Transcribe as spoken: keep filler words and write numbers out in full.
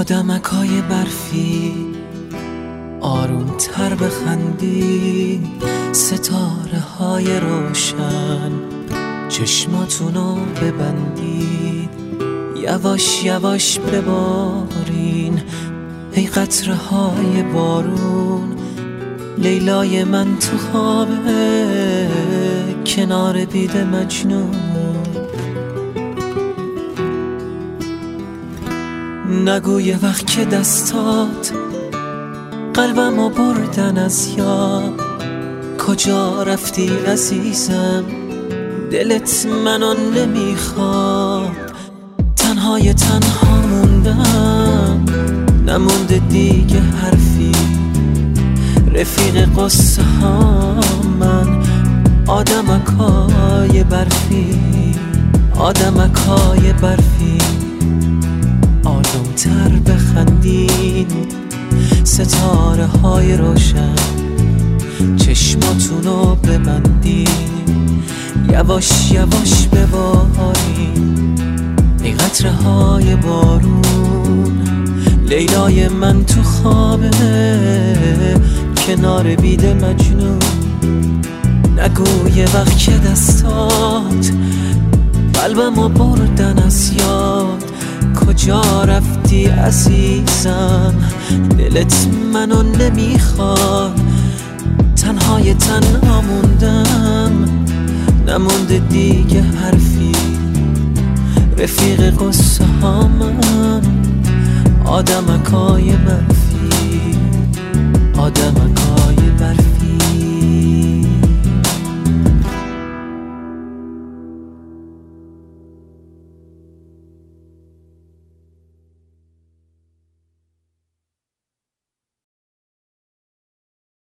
آدمکای برفی آروم تر بخندی، ستاره های روشن چشماتونو ببندید، یواش یواش ببارین ای قطره های بارون. لیلای من تو خوابه کنار بید مجنون. نگو یه وقت که دستات قلبمو بردن از یاد، کجا رفتی عزیزم دلت منو نمیخواد. تنهای تنها موندم، نمونده دیگه حرفی، رفیق قصه ها من. آدمکای برفی آدمکای برفی آروم تر بخندین، ستاره های روشن چشماتونو ببندین، یواش یواش ببارین ای قطره های بارون. لیلای من تو خوابه کنار بید مجنون. نگو یه وقت که دستات قلبمو بردن از یاد، کجا رفتی عزیزم دلت منو نمیخواد. تنهای تنها موندم، نمونده دیگه حرفی، رفیق قصه ها من. آدمکای برفی آدمکای